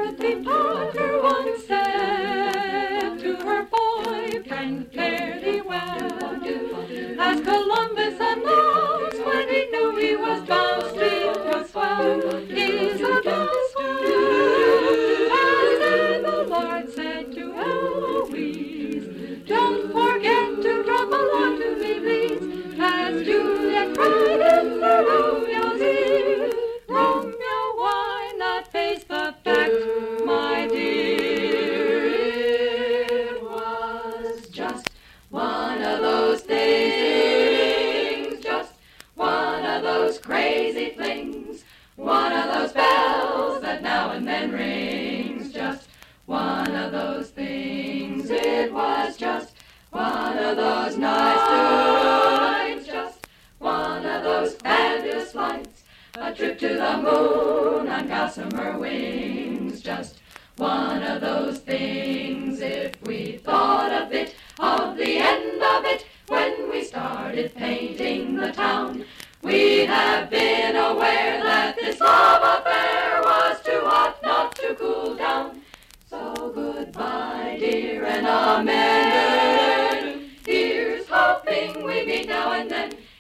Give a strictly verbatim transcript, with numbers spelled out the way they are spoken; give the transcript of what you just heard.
Dorothy Parker once said to her boyfriend, fare thee well, as Columbus announced when he knew he was bound steep to swell. He's a blessed and then the Lord said to Eloise, don't forget to drop a line to me, please, as Juliet cried in the Romeo's ear. Romeo, why not face the fact, my dear? It was just one of those things, just one of those crazy flings, one of those bells that now and then rings, just one of those things. It was just one of those nights, just one of those fabulous flights, a trip to the moon on gossamer wings, just one of those things. If we thought a bit of the end of it when we started painting the town, we'd have been aware that this love affair was too hot not to cool down. So goodbye, dear, and amen. Here's hoping we meet now and then.